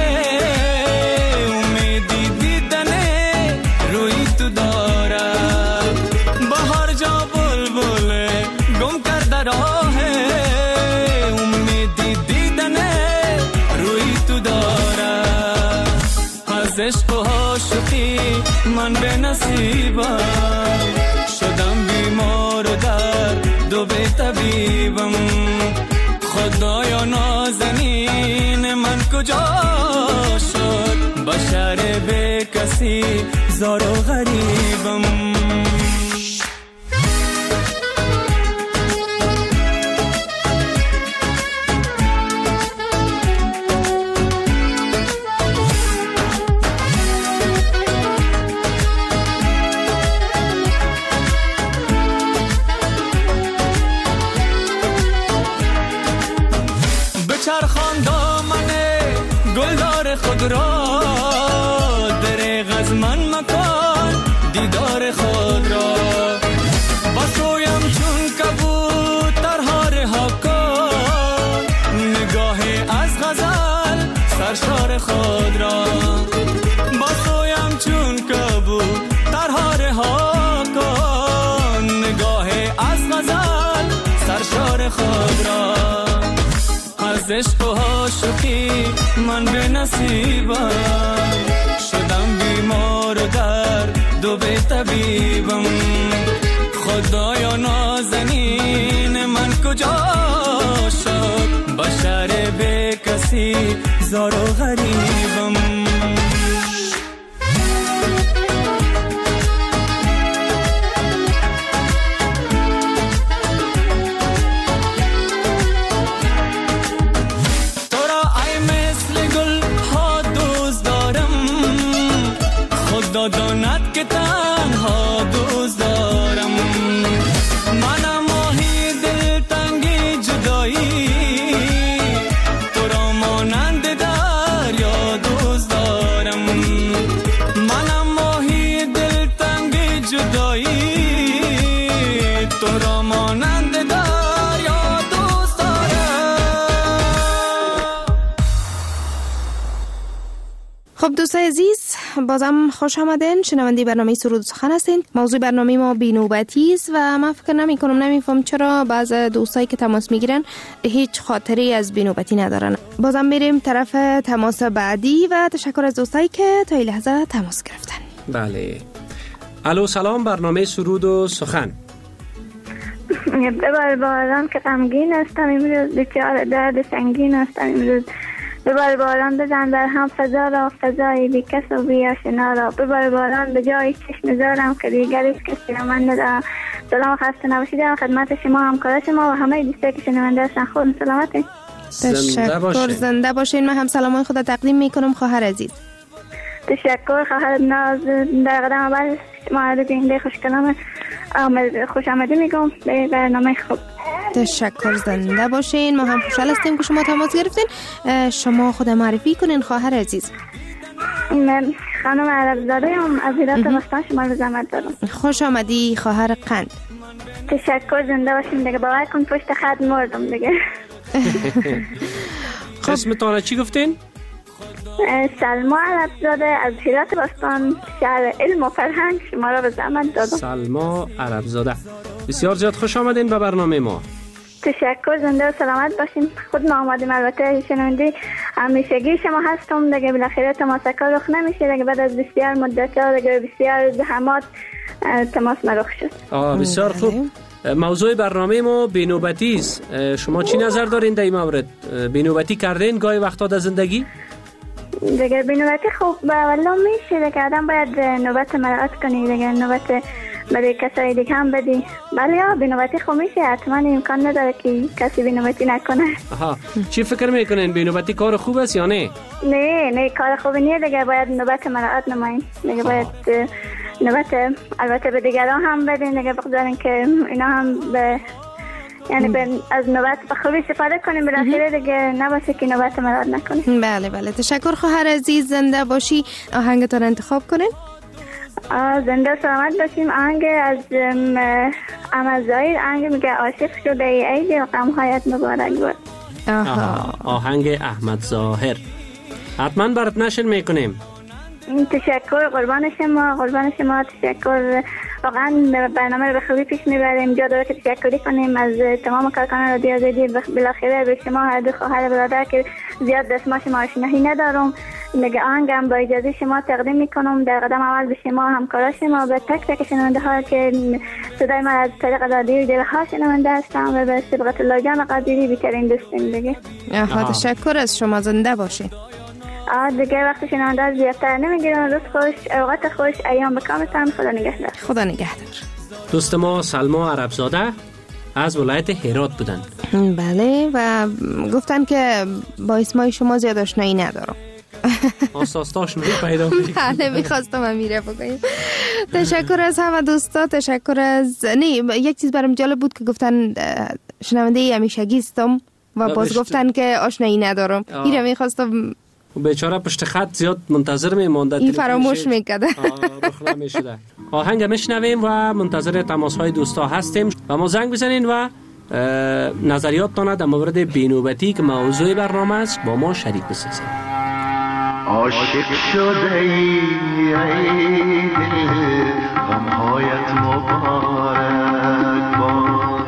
امیدی دیدنه روی تو دارد. بهر جا بلبله گم کرده راه، امیدی دیدنه روی تو دارد. از عشق و عاشقی من به نصیبم شدم، بیمار و درد و به طبیبم. خدایا نازنین من کجا شد، بشر به کسی زار و غریبم. چرخان دامن گلدار خود را، دریغ از من مکان دیدار خود را. بسویم چون کبوترها رها کن، نگاه از غزل سرشار خود را. بسویم چون کبوترها رها کن، نگاه از غزل سرشار خود را. از عشق و عاشقی من به نصیبم، شدم بیمار و درد و به طبیبم. خدایا نازنین من کجا شد، بشر به کسی زار و غریبم. داند که تنها دوست دارم، منم ماهی دلتنگی جدایی، تو را مانند دریا دوست دارم. منم ماهی دلتنگی جدایی، تو را مانند دریا دوست دارم. خب دوستای عزیز، بازم خوش آمدین. شنونده برنامه سرود و سخن هستین. موضوع برنامه ما بی‌نوبتی است و من فکر نمی‌فهم چرا بعض دوستایی که تماس میگیرن هیچ خاطری از بی‌نوبتی ندارن. بازم میریم طرف تماس بعدی و تشکر از دوستایی که تا این لحظه تماس گرفتن. بله. الو سلام، برنامه سرود و سخن. ببارم که غمگین هستم امروز، بیچاره درد سنگین هستم امروز. ببار باران بزن در هم فضا را، فضای بی کس و بی آشنا را. ببار باران به جای چشم زارم که دیگری کسی را من ندارم. سلام خسته نباشید در خدمت شما، همکار شما و همه دوستایی که شنونده هستن. خودتون سلامتی. تشکر، زنده باشین. من هم سلامای خود تقدیم میکنم خواهر عزیز. تشکر خواهر ناز. در قدم اول شما رو بینده خوشکلام خوش آمده میگم به برنامه خوب. تشکر، زنده باشین. ما هم خوشحال هستیم که شما تماس گرفتین. شما خود معرفی کنین خواهر عزیز. من خانم عربزاده ام از هرات بستان شما رو زحمت دارم. خوش آمدی خواهر قند. تشکر، زنده باشین. دیگه باور کن پشت خط مردم دیگه. خب اسمتون چی گفتین؟ سلما عربزاده از هرات بستان، شهر علم و فرهنگ شما را به زحمت دادم. سلما عربزاده، بسیار زیاد خوش آمدین به برنامه ما. تشکر، زنده و سلامت باشین. خود ما آمدیم، البته شنونده همیشگی شما هستم دیگه. بالاخره تماسکا رخ نمیشه دیگه، بعد از بسیار مدت دیگه بسیار زحمات تماس رخ شد. بسیار خوب. موضوع برنامه ما بی‌نوبتی است. شما چی نظر دارین در این مورد؟ بی‌نوبتی کردین گاهی وقتا در زندگی؟ دیگه بی‌نوبتی خوب والله میشه دیگه، آدم باید نوبت مراعات کنی دیگه، نوبت برای کسای دیگه هم بدی. بله بی‌نوبتی خوب میشه، حتما امکان نداره که کسی بی‌نوبتی نکنه. چی فکر میکنین، بی‌نوبتی کار خوب است یا نه؟ نه کار خوب نیست دیگه، باید نوبت مراعات نمایین دیگه. باید نوبت البته به دیگران هم بدین دیگه، بگذارین که اینا هم به یعنی از نوبت به خوبی استفاده کنیم، بالاخره دیگه نباشه که نوبت مراعات نکنیم. بله تشکر خواهر عزیز، زنده باشی. آهنگتون انتخاب کنین. زنده سلامت باشیم. آهنگ از احمد ظاهر، آهنگ میگه عاشق شده ای عید غم‌هایت مبارک باد. آهنگ احمد ظاهر حتما برات نشر میکنیم. تشکر، قربان شما تشکر. واقعا برنامه رو به خوبی پیش میبریم. جا داره که تشکری کنیم از تمام کارکنان رادیو آزادی، بالاخره به شما هر دو خواهر برادر که زیاد دست شما آشنایی ندارم دیگه. آهنگم با اجازه شما تقدیم میکنم. در قدم اول به شما، همکارا شما، به تک تک شنونده ها که صدای من از طریق رادیوی دلخواه شنونده هستم و به صبغت الله جان قدیری بیترین دوست زندگی. تشکر از شما، زنده باشین. دیگه وقت شنونده از زیادتر نمیگیرم. روز خوش، اوقات خوش، ایام بکامتان. خدا نگهدار. خدا نگهدار. دوست ما سلما عربزاده از ولایت هرات بودن. بله و گفتن که با اسمای شما زیاد آشنایی ندارم. آشنایی پیدا کنید. بله میخواستم امیره بگویم. تشکر از همه دوستا، تشکر از یک چیز برام جالب بود که گفتن شنونده همیشگی هستم و باز گفتن که آشنایی ندارم. اینو میخواستم. بیچاره پشت خط زیاد منتظر میمونده، این فراموش میکرده. بخلا میشده. آهنگ میشنویم و منتظر تماس های دوستا هستیم و ما زنگ بزنین و نظریاتتان در مورد بینوبتی که موضوع برنامه است با ما شریک بسازید. عاشق شده ای دل، غمهایت مبارک باد.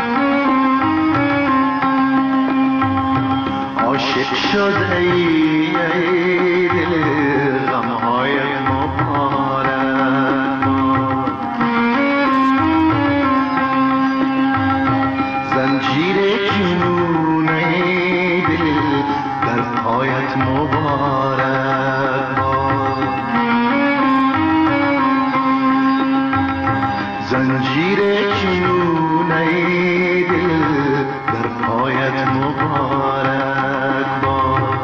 عاشق شده ای دل، غمهایت مبارک باد. زنجیر جنون ای دل، در پایت مبارک باد. زنجیر جنون ای دل، در پایت مبارک باد.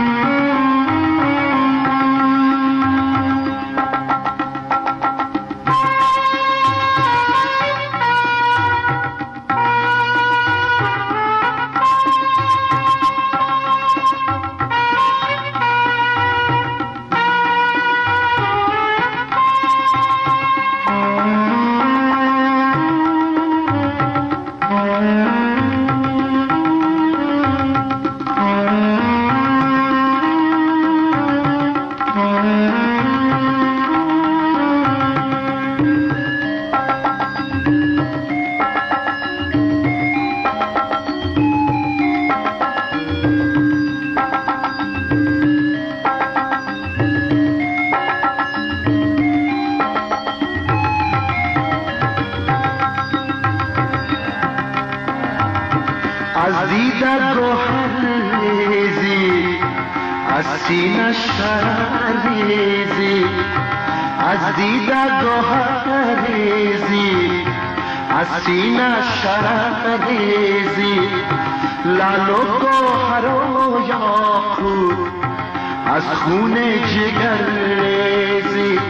از خون جگر ریزی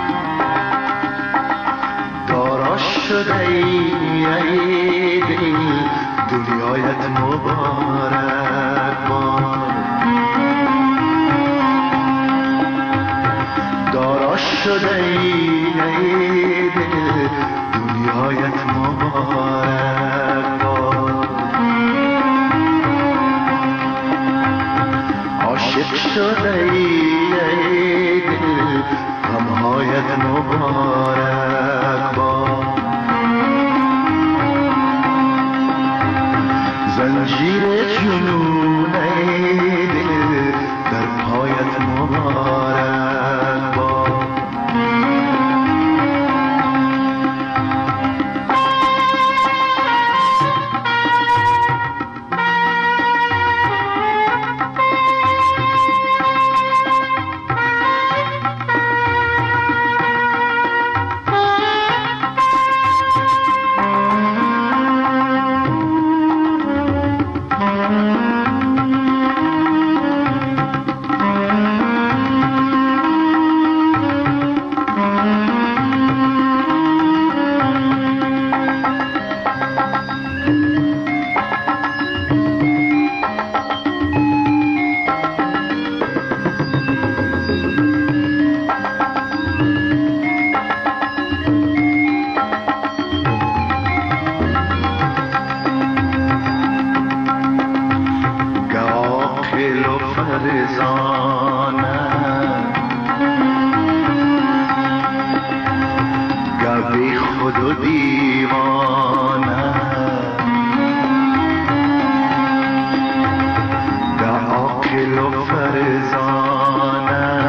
دارا شده ای دل دنیایت مبارک باد دارا شده ای دل دنیایت مبارک باد عاشق شده ای دل غمهایت مبارک باد زنجیر جنون ای دل در پایت مبارک باد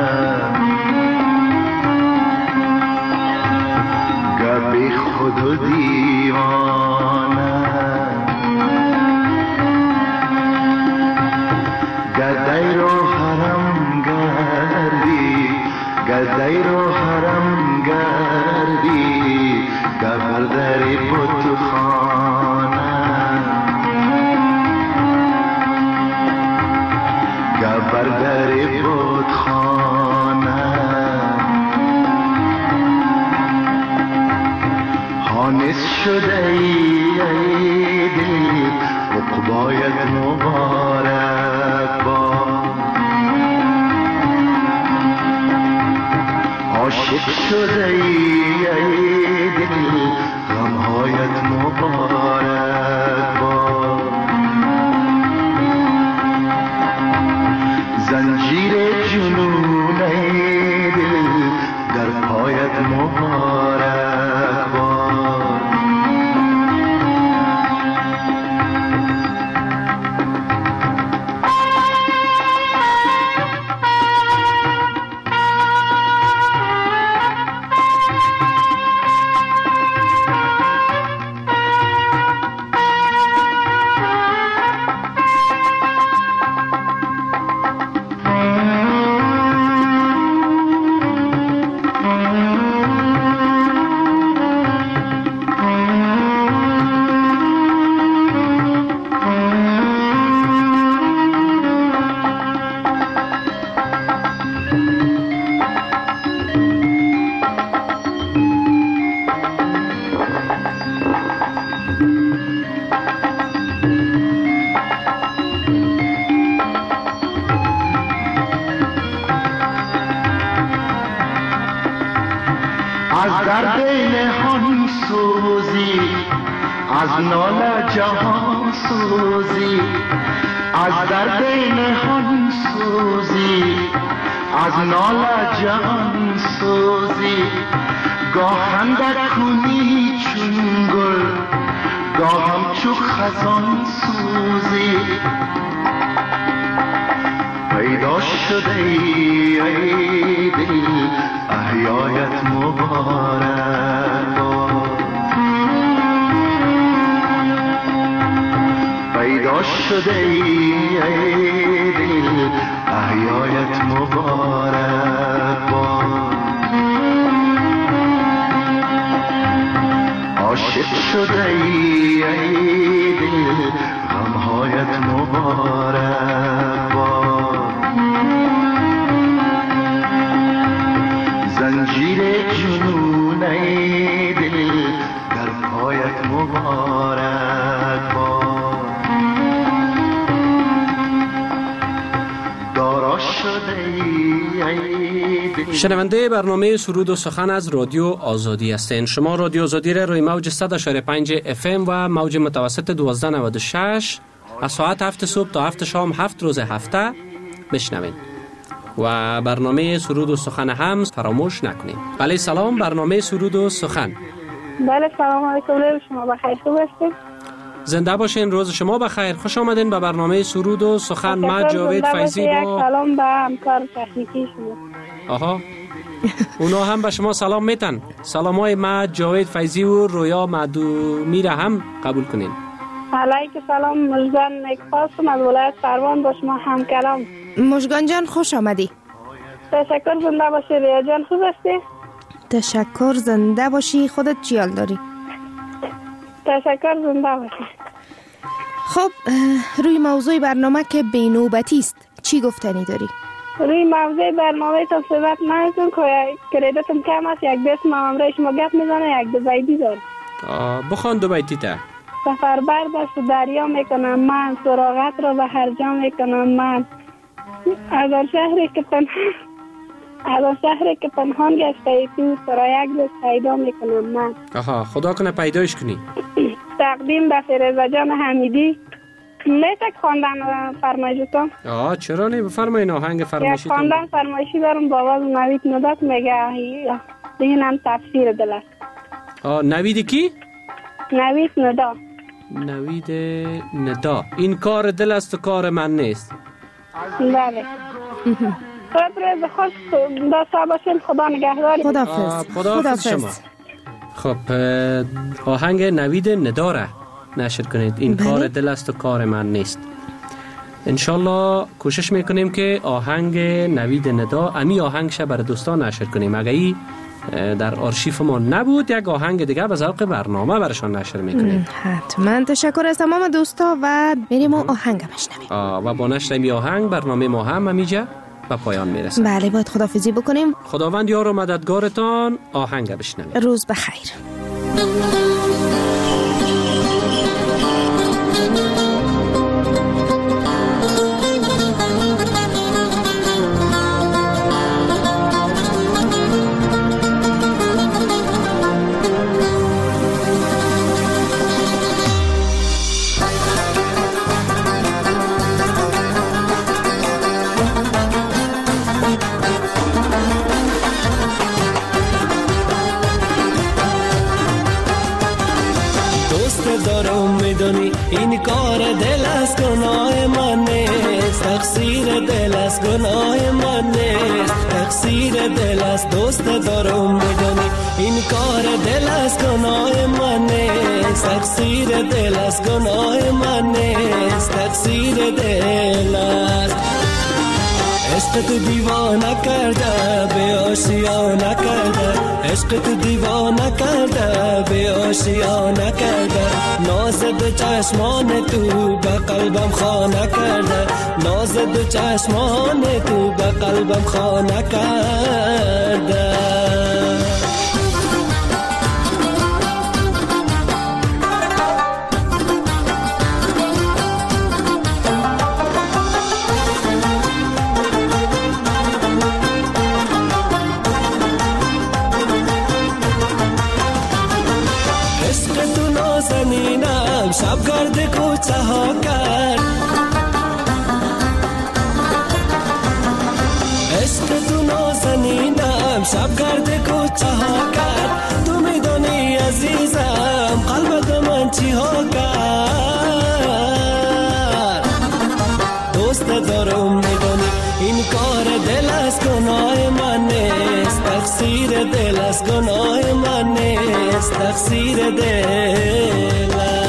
خود دیر و حرم گردی گر بر در بتخانه گر بر در بتخانه حانس شده ای دل عقبایت مبارک باد عاشق شده ای دل غمهایت مبارک باد زنجیر جنون ای دل در پایت مبارک باد از درد نهان سوزی از ناله جهان سوزی از درد نهان سوزی از ناله جهان سوزی گاه اندک کنی چون گل گاه همچو خزان سوزی پیدا شده ای دل احیایت مبارک باد پیدا شده ای دل احیایت مبارک باد عاشق شده ای دل غمهایت مبارک باد زنجیر جنون ای دل در پایت مبارک باد دارا شده ای دل. شنونده برنامه سرود و سخن از رادیو آزادی هستین. شما رادیو آزادی را روی موج 100.5 FM و موج متوسط 1296 از ساعت 7 صبح تا 7 شام 7 روز هفته بشنوین و برنامه سرود و سخن هم فراموش نکنید. بله سلام، برنامه سرود و سخن. بله سلام علیکم، روز شما بخیر، خوب هستید؟ زنده باشین، روز شما بخیر. خوش آمدین به برنامه سرود و سخن. من جاوید فیضی با سلام به همکار تکنیکی شما. آها اونا هم به شما سلام میتن. سلامای ما جاوید فیضی و رویا معدومی را هم قبول کنین. علیکم سلام، مجدان نکفاستم از ولایت سروان با شما هم کلام. مژگان جان خوش آمدی. تشکر، زنده باشی. ریا جان خوب هستی؟ تشکر، زنده باشی. خودت چی حال داری؟ تشکر، زنده باشی. خب روی موضوع برنامه که بینوبتی است چی گفتنی داری؟ روی موضوع برنامه تا صحبت نکنم که کردتم کم است. یک بیت معامله شما گپ میزنه، یک دو بیتی داره. بخوان دو بیتی تا. سفر برداشت و دریا میکنم من، سراغت را به هر جا میکنم من. از آن شهری که پنهان گشته تو سرا یک روز پیدا میکنم من. آها، خدا کنه پیدایش کنی. تقدیم به فیروزه جان حمیدی. میتک خواندن فرمایشتون؟ چرا نه، بفرمایین آهنگ فرمایشتون. یک خواندن فرمایشی دارم با آواز نوید ندات میگه اینم تفسیر دل است. نوید کی؟ نوید ندا. نوید ندا. این کار دل است و کار من نیست. بله. خود داشته باشین. خدا نگهداری. خداحافظ شما. خب آهنگ نوید ندا را نشر کنید. این کار دل است و کار من نیست. انشالله کوشش میکنیم که آهنگ نوید ندا امی آهنگش برای دوستان نشر کنیم. اگه ای در آرشیف ما نبود یک آهنگ دیگه به ذوق برنامه برشان نشر میکنیم. حتما تشکر از تمام دوستا و بریم و آهنگ بشنویم. و با نشر امی آهنگ برنامه ما هم همیجا به پایان میرسه. بله باید خداحافظی بکنیم. خداوند یار و مددگارتان. آهنگ بشنویم. روز بخیر. این کار دل از گناه من نیست، تقصیر دل از گناه من نیست، تقصیر دل از دوست دارم میدونی. این کار دل از گناه من نیست، تقصیر دل از گناه من نیست، تقصیر دل است. عشق تو دیوانه کرده به آشیانه کرده، عشق تو دیوانه کرده به آشیانه کرده. ناز دو چشمان تو به قلبم خانه کرده، ناز دو چشمان تو به قلبم خانه کرده. شب گرد کوچه ها کرد، عشق تو نازنینم شب گرد کوچه ها کرد. تو میدونی عزیزم قلبت من چی ها کرد. دوست دارم میدونی این کار دل از گناه من نیست، تقصیر دل از گناه من نیست، تقصیر دل